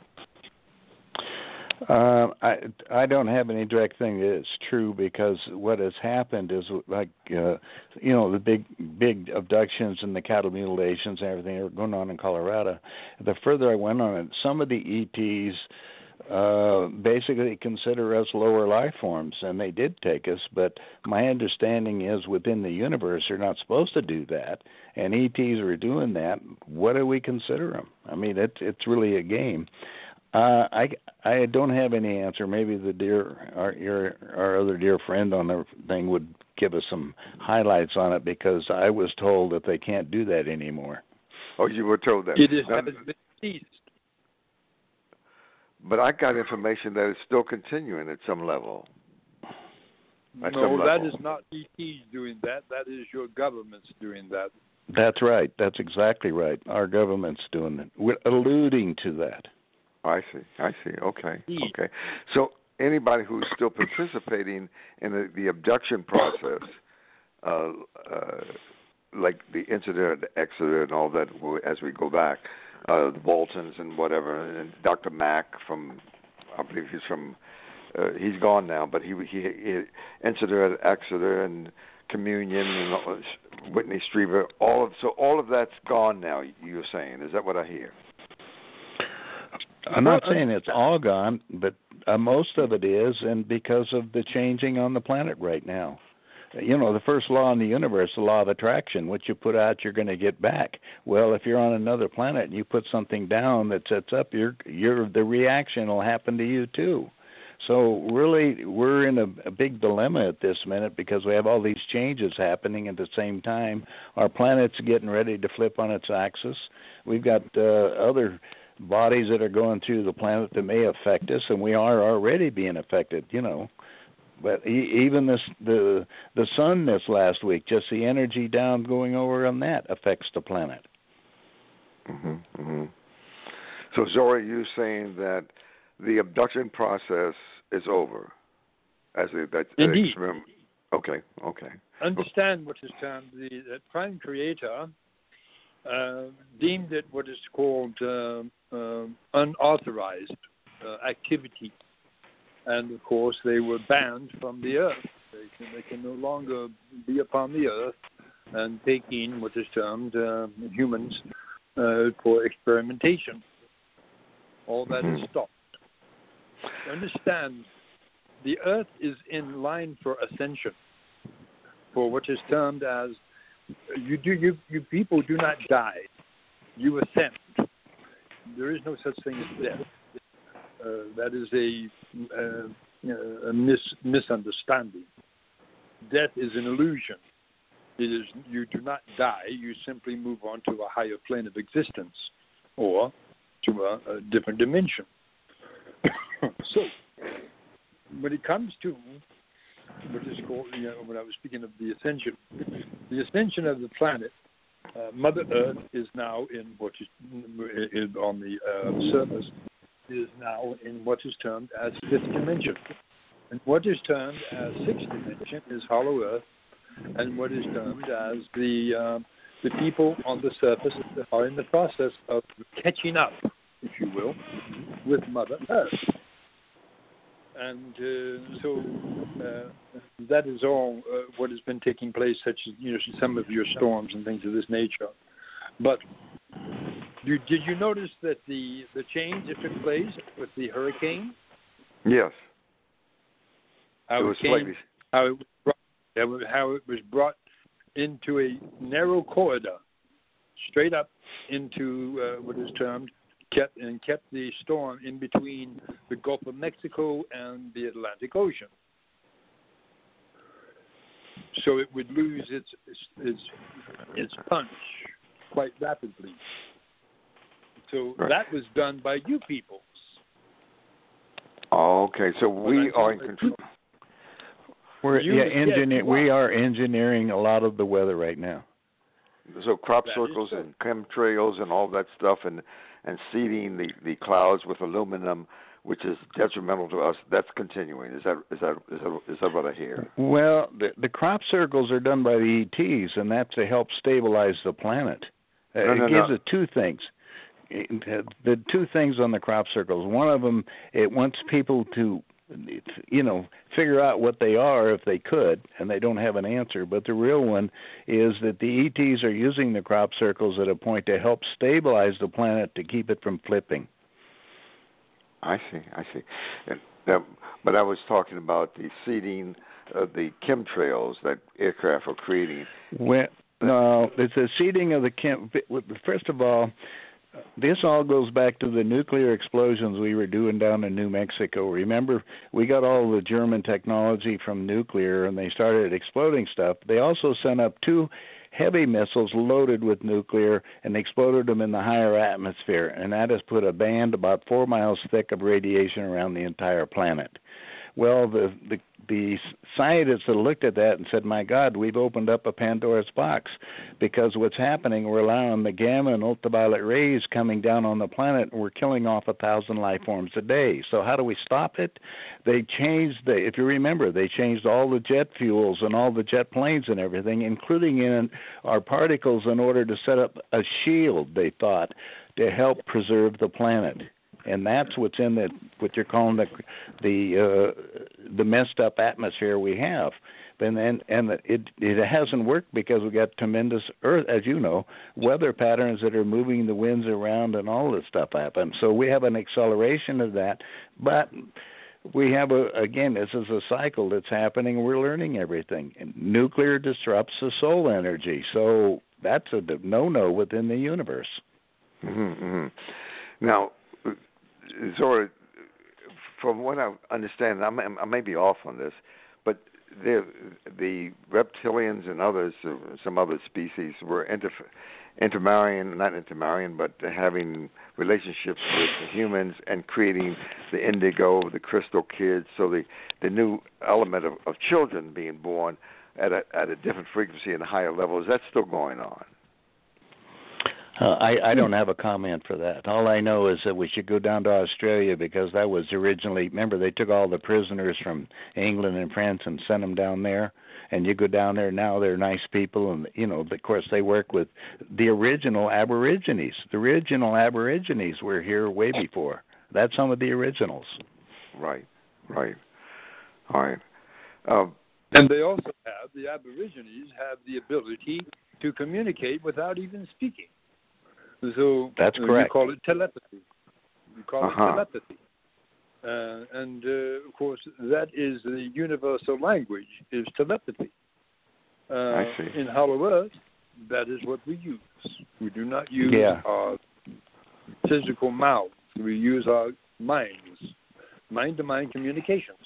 I don't have any direct thing that is true, because what has happened is, like, the big abductions and the cattle mutilations and everything that are going on in Colorado. The further I went on it, some of the ETs basically consider us lower life forms, and they did take us, but my understanding is within the universe they're not supposed to do that, and ETs are doing that. What do we consider them? I mean, it's really a game. I don't have any answer. Maybe our other dear friend on the thing would give us some highlights on it, because I was told that they can't do that anymore. Oh, you were told that? It has been ceased. But I got information that it's still continuing at some level. That is not ETs doing that. That is your government's doing that. That's right. That's exactly right. Our government's doing it. We're alluding to that. I see. Okay. So anybody who's still participating in the abduction process, like the incident, the Exeter, and all that, as we go back, the Boltons and whatever, and Dr. Mack from, I believe he's from, he's gone now, but he Incident at Exeter and Communion and Whitney Strieber, all of that's gone now. You're saying, is that what I hear? I'm not saying it's all gone, but most of it is, and because of the changing on the planet right now. The first law in the universe, the law of attraction, what you put out, you're going to get back. Well, if you're on another planet and you put something down that sets up, the reaction will happen to you too. So really, we're in a big dilemma at this minute, because we have all these changes happening at the same time. Our planet's getting ready to flip on its axis. We've got other bodies that are going through the planet that may affect us, and we are already being affected, But even the sun this last week, just the energy down going over on that affects the planet. Mm-hmm, mm-hmm. So, Zora, you're saying that the abduction process is over? Indeed. Okay. Understand what is termed the Prime Creator deemed it what is called unauthorized activity, and of course they were banned from the earth. They can no longer be upon the earth and taking what is termed humans for experimentation. All that is stopped. Understand, the earth is in line for ascension, for what is termed as you people do not die, you ascend. There is no such thing as death. That is a misunderstanding. Death is an illusion. It is, you do not die, you simply move on to a higher plane of existence or to a different dimension. So, when it comes to what is called, when I was speaking of the ascension of the planet, Mother Earth is now in what is on the surface, is now in what is termed as fifth dimension. And what is termed as sixth dimension is hollow Earth, and what is termed as the the people on the surface are in the process of catching up, if you will, with Mother Earth. And so that is all what has been taking place, such as some of your storms and things of this nature. But did you notice that the change that took place with the hurricane? Yes. How it was brought into a narrow corridor, straight up into what is termed kept the storm in between the Gulf of Mexico and the Atlantic Ocean. So it would lose its punch quite rapidly. So that was done by you peoples. Oh, okay, so we are in control. We are engineering a lot of the weather right now. So crop circles and chemtrails and all that stuff, and seeding the clouds with aluminum, which is detrimental to us. That's continuing. Is that what I hear? Well, the crop circles are done by the ETs, and that's to help stabilize the planet. It gives it two things. The two things on the crop circles. One of them, it wants people to, figure out what they are if they could, and they don't have an answer. But the real one is that the ETs are using the crop circles at a point to help stabilize the planet to keep it from flipping. I see. But I was talking about the seeding of the chemtrails that aircraft are creating. Well, no, it's the seeding of the First of all, this all goes back to the nuclear explosions we were doing down in New Mexico. Remember, we got all the German technology from nuclear, and they started exploding stuff. They also sent up 2 heavy missiles loaded with nuclear and exploded them in the higher atmosphere, and that has put a band about 4 miles thick of radiation around the entire planet. Well, the scientists that looked at that and said, my God, we've opened up a Pandora's box, because what's happening, we're allowing the gamma and ultraviolet rays coming down on the planet, and we're killing off 1,000 life forms a day. So how do we stop it? They changed, if you remember, they changed all the jet fuels and all the jet planes and everything, including in our particles, in order to set up a shield, they thought, to help preserve the planet. And that's what's in what you're calling the messed up atmosphere we have. And it hasn't worked because we got tremendous earth, as you know, weather patterns that are moving the winds around, and all this stuff happens. So we have an acceleration of that, but we have this is a cycle that's happening. We're learning everything. And nuclear disrupts the solar energy, so that's a no-no within the universe. Mm-hmm, mm-hmm. Now, Zora, from what I understand, I may be off on this, but the reptilians and others, some other species, were but having relationships with the humans and creating the indigo, the crystal kids, so the new element of children being born at a different frequency and a higher level. Is that still going on? I don't have a comment for that. All I know is that we should go down to Australia, because that was originally, remember, they took all the prisoners from England and France and sent them down there. And you go down there now, they're nice people, and, of course, they work with the original Aborigines. The original Aborigines were here way before. That's some of the originals. Right. All right. And they also the Aborigines have the ability to communicate without even speaking. So that's correct. You call it telepathy. And of course, that is the universal language, is telepathy. I see. In Hollow Earth, that is what we use. We do not use our physical mouths. We use our minds, mind-to-mind communications.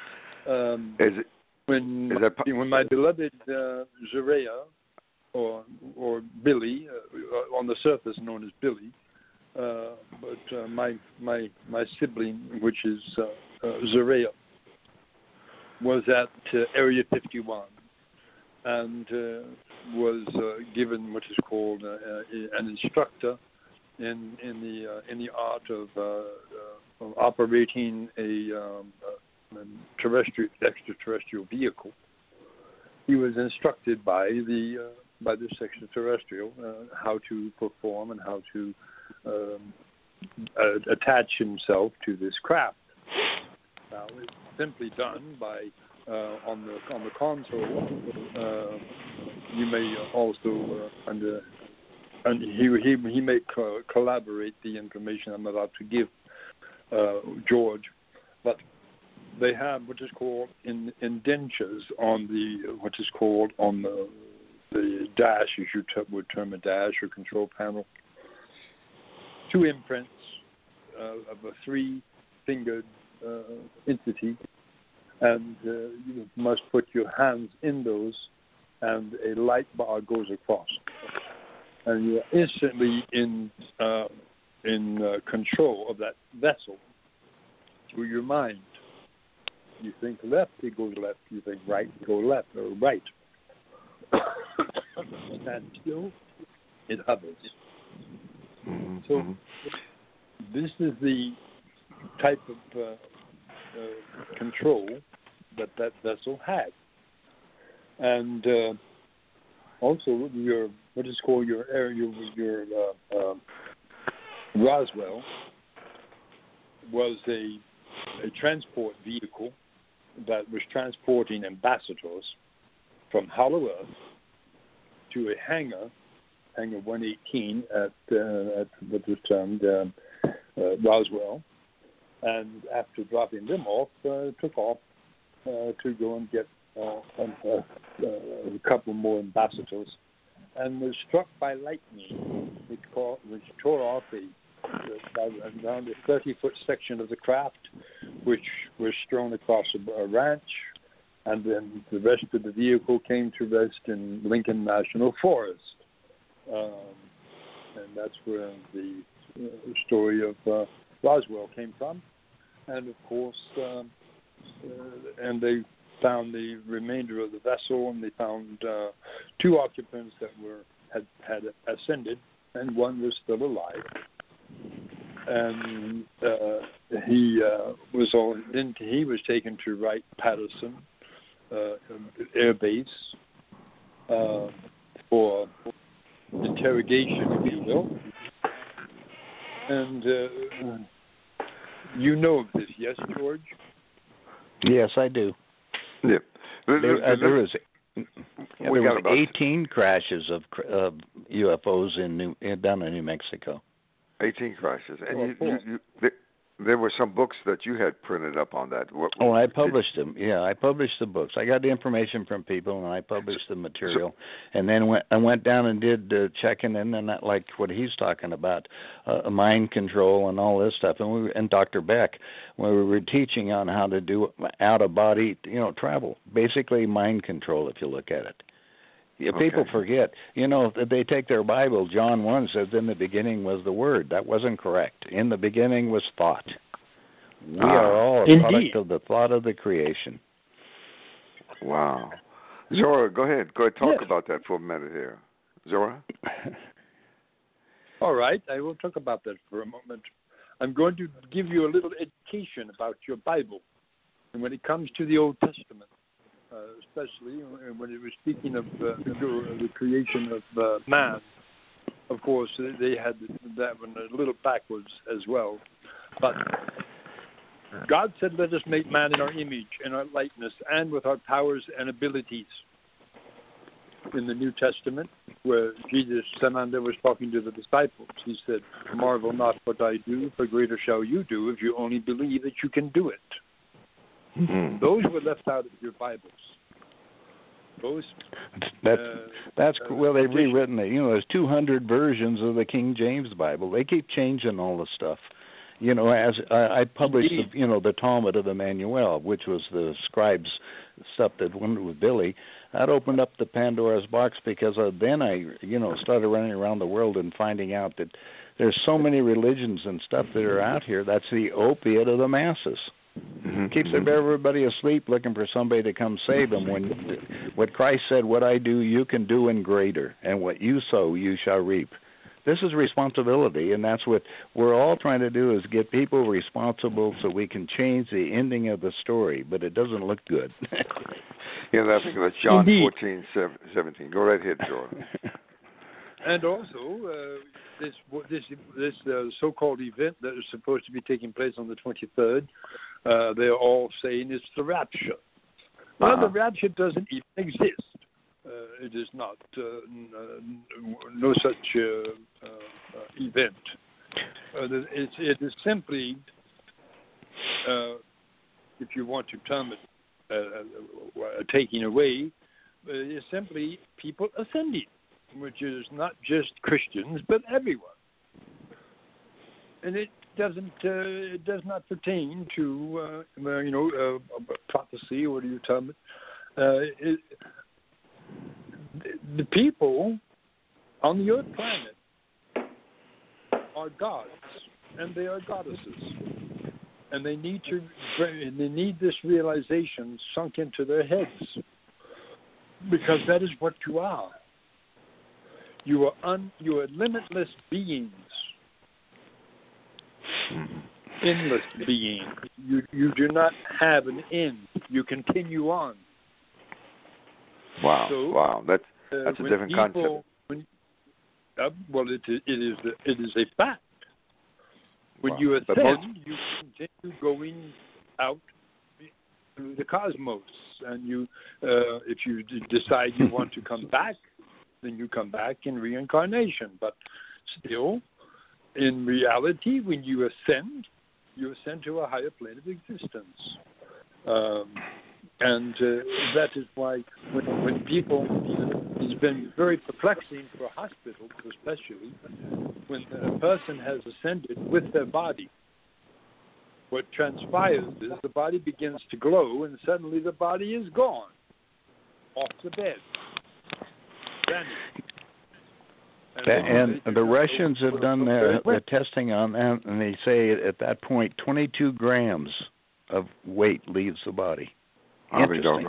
When my beloved Zerea, or Billy, on the surface known as Billy, but my sibling, which is Zerea, was at Area 51 and was given what is called an instructor in the art of operating a extraterrestrial vehicle. He was instructed by the by this extraterrestrial how to perform and how to attach himself to this craft. Now, it's simply done by on the console. You may also and he may collaborate the information I'm about to give George, but they have what is called indentures on what is called on the dash, as you would term a dash or control panel. 2 imprints of a 3-fingered entity, and you must put your hands in those, and a light bar goes across, and you're instantly in control of that vessel through your mind. You think left, it goes left. You think right, it goes left or right. And still, it hovers. Mm-hmm. So this is the type of control that vessel had, and also your what is called your Roswell was a transport vehicle that was transporting ambassadors from Hollow Earth to a hangar 118 at what was termed Roswell, and after dropping them off, took off to go and get a couple more ambassadors, and was struck by lightning, which tore off around a 30-foot section of the craft, which was thrown across a ranch, and then the rest of the vehicle came to rest in Lincoln National Forest. And that's where the story of Roswell came from. And, of course, and they found the remainder of the vessel, and they found 2 occupants that had ascended, and one was still alive. And he was taken to Wright-Patterson Air Base for interrogation, if you will. And you know of this, yes, George? Yes, I do. Yeah. There was 18 crashes of UFOs down in New Mexico. 18 crashes, and there were some books that you had printed up on that. I published them. Yeah, I published the books. I got the information from people, and I published the material. And then I went down and did checking in, and that, like what he's talking about, mind control and all this stuff. And Dr. Beck, when we were teaching on how to do out-of-body, travel, basically mind control, if you look at it. Yeah, people forget. They take their Bible. John 1 says, in the beginning was the Word. That wasn't correct. In the beginning was thought. We are all a product of the thought of the creation. Wow. Zora, go ahead. Talk about that for a minute here. Zora? All right. I will talk about that for a moment. I'm going to give you a little education about your Bible. And when it comes to the Old Testament, especially when it was speaking of the creation of man. Of course, they had that one a little backwards as well. But God said, let us make man in our image, in our likeness, and with our powers and abilities. In the New Testament, where Jesus, Samanda, was talking to the disciples, he said, marvel not what I do, for greater shall you do if you only believe that you can do it. Mm-hmm. Those were left out of your Bibles. That's well, they've rewritten it. There's 200 versions of the King James Bible. They keep changing all the stuff. As I published, the Talmud of Emmanuel, which was the scribes' stuff that went with Billy. That opened up the Pandora's box because then I, started running around the world and finding out that there's so many religions and stuff that are out here. That's the opiate of the masses. Mm-hmm. Keeps everybody asleep looking for somebody to come save them. When what Christ said, what I do, you can do and greater, and what you sow, you shall reap. this is responsibility, and that's what we're all trying to do, is get people responsible so we can change the ending of the story, but it doesn't look good. I think that's John Indeed. 14:17. Go right ahead, Jordan. And also, this so-called event that is supposed to be taking place on the 23rd, they're all saying it's the rapture. Well, the rapture doesn't even exist. It is not no such event. It is simply, if you want to term it, taking away, is simply people ascending, which is not just Christians but everyone. And it does not pertain to prophecy, or what do you term it? The people on the earth planet are gods and they are goddesses, and they need this realization sunk into their heads, because that is what you are. You are limitless beings, endless beings. You do not have an end. You continue on. Wow! So, wow! That's a different concept. It is a fact. When you ascend, you continue going out through the cosmos, and if you decide you want to come back, then you come back in reincarnation. But still, in reality, when you ascend to a higher plane of existence. And that is why when people, it's been very perplexing for hospitals especially, when a person has ascended with their body, what transpires is the body begins to glow, and suddenly the body is gone, off the bed, vanished. And the Russians have done the testing on that, and they say at that point 22 grams of weight leaves the body. Interesting.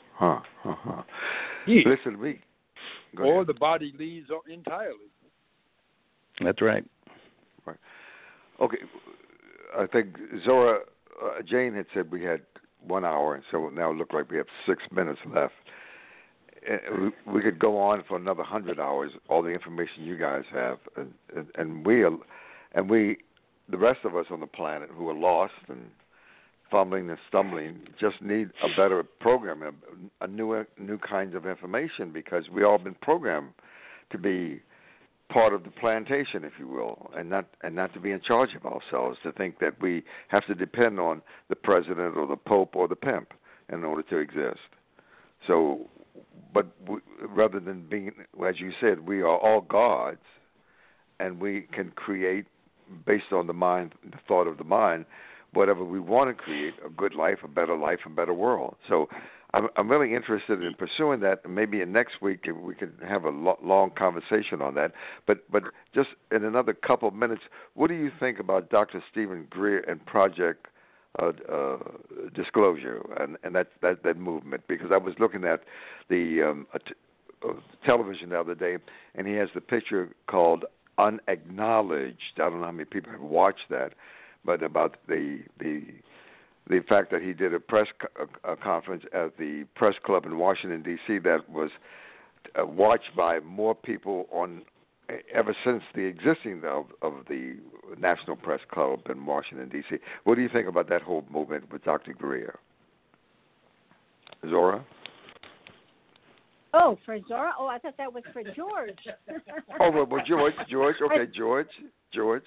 Listen to me. Or the body leaves entirely. That's right. Right. Okay. I think Zora Jane had said we had 1 hour, and so now it looks like we have 6 minutes left. We could go on for another 100 hours. All the information you guys have, and we, the rest of us on the planet who are lost and fumbling and stumbling, just need a better program, a new kinds of information, because we all been programmed to be part of the plantation, if you will, and not to be in charge of ourselves, to think that we have to depend on the president or the pope or the pimp in order to exist. So, but rather than being, as you said, we are all gods, and we can create based on the mind, the thought of the mind, whatever we want to create, a good life, a better world. So I'm really interested in pursuing that, and maybe in next week we can have a long conversation on that. But just in another couple of minutes, what do you think about Dr. Stephen Greer and Project Disclosure and that movement? Because I was looking at the television the other day, and he has the picture called Unacknowledged. I don't know how many people have watched that, but about the fact that he did a press conference at the press club in Washington, D.C. that was watched by more people ever since the existing of the National Press Club in Washington, D.C. What do you think about that whole movement with Dr. Greer? Zora? Oh, for Zora? Oh, I thought that was for George. Well, George. Okay, George.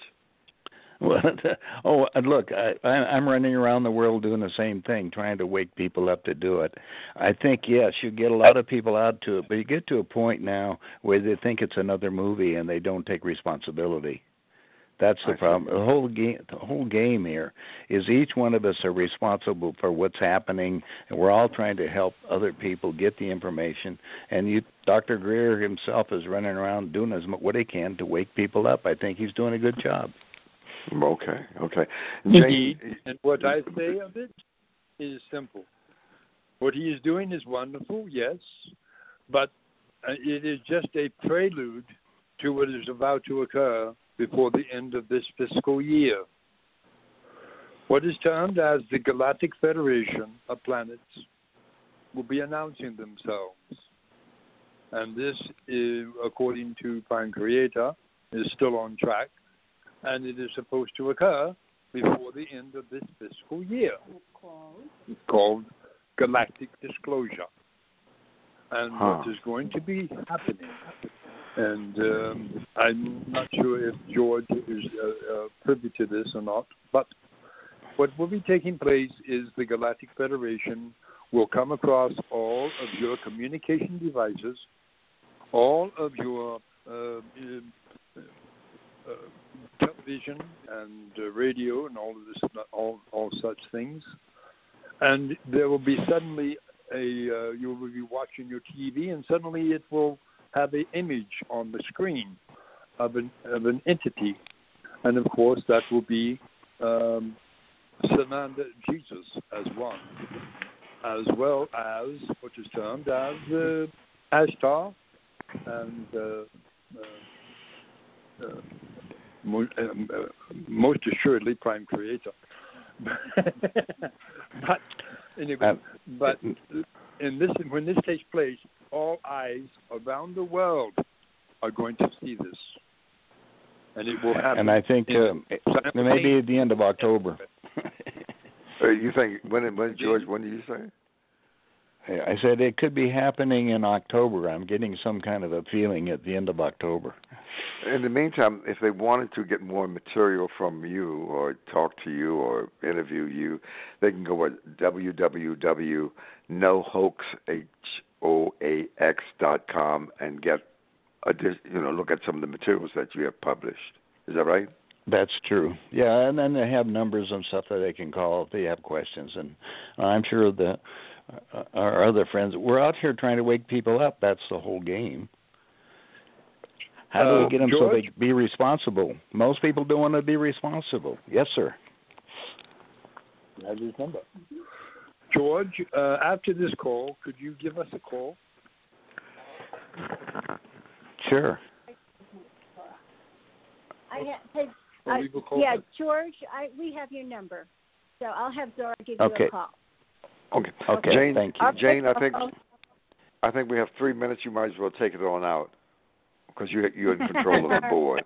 Well, look, I'm running around the world doing the same thing, trying to wake people up to do it. I think, yes, you get a lot of people out to it, but you get to a point now where they think it's another movie and they don't take responsibility. That's the problem. The whole game here is each one of us are responsible for what's happening, and we're all trying to help other people get the information. And Dr. Greer himself is running around doing what he can to wake people up. I think he's doing a good job. Okay. Indeed. And what I say of it is simple. What he is doing is wonderful, yes, but it is just a prelude to what is about to occur before the end of this fiscal year. What is termed as the Galactic Federation of Planets will be announcing themselves. And this, is, according to Prime Creator, is still on track, and it is supposed to occur before the end of this fiscal year. It's called Galactic Disclosure. And what is going to be happening, and I'm not sure if George is privy to this or not, but what will be taking place is the Galactic Federation will come across all of your communication devices, all of your television and radio and all of this, all such things, and there will be suddenly you will be watching your TV, and suddenly it will have an image on the screen of an entity, and of course that will be Sananda Jesus as one, as well as what is termed as Ashtar and most assuredly Prime Creator. But anyway, when this takes place, all eyes around the world are going to see this, and it will happen. And I think it may be at the end of October. You think when George? When did you say? I said it could be happening in October. I'm getting some kind of a feeling at the end of October. In the meantime, if they wanted to get more material from you or talk to you or interview you, they can go at www.nohoax.com and get look at some of the materials that you have published. Is that right? That's true. Yeah, and then they have numbers and stuff that they can call if they have questions. And I'm sure our other friends, we're out here trying to wake people up. That's the whole game. How do we get them George? so they be responsible? Most people don't want to be responsible. Yes, sir. That is number. George, after this call, could you give us a call? Sure. Yeah, George, we have your number, so I'll have Zora give you a call. Okay. Jane, thank you. Jane, I think we have 3 minutes. You might as well take it on out because you're in control of the board.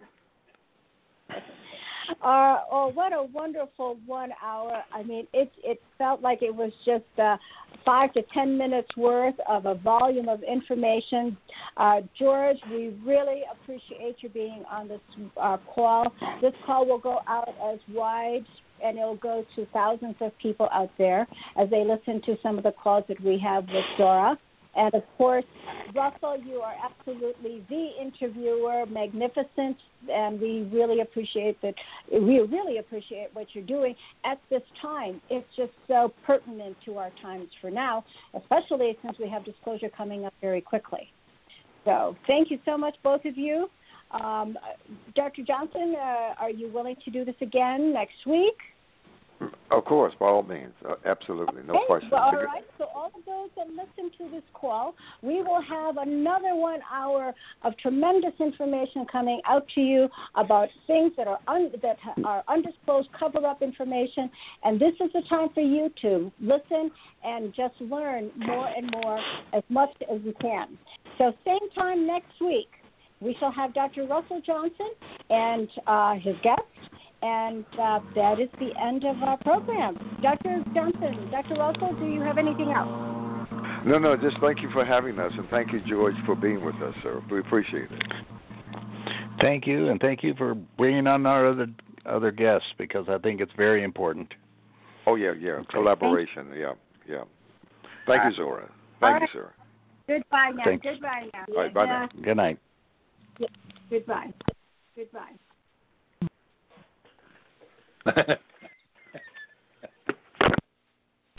What a wonderful 1 hour. I mean, it felt like it was just 5 to 10 minutes worth of a volume of information. George, we really appreciate you being on this call. This call will go out as wide, and it'll go to thousands of people out there as they listen to some of the calls that we have with Zora. And, of course, Russell, you are absolutely the interviewer, magnificent, and we really appreciate that. We really appreciate what you're doing at this time. It's just so pertinent to our times for now, especially since we have disclosure coming up very quickly. So thank you so much, both of you. Dr. Johnson, are you willing to do this again next week? Of course, by all means. Absolutely. No question. Well, all right. So all of those that listen to this call, we will have another 1 hour of tremendous information coming out to you about things that are undisclosed, cover-up information. And this is the time for you to listen and just learn more and more as much as you can. So same time next week, we shall have Dr. Russell Johnson and his guest. And that is the end of our program. Dr. Johnson, Dr. Russell, do you have anything else? No, just thank you for having us, and thank you, George, for being with us, sir. We appreciate it. Thank you, and thank you for bringing on our other guests, because I think it's very important. Oh, yeah. Okay. Collaboration, yeah. Thank you, Zora. Thank you, sir. Goodbye now. Thanks. Goodbye now. All right, bye now. Good night. Yeah. Goodbye.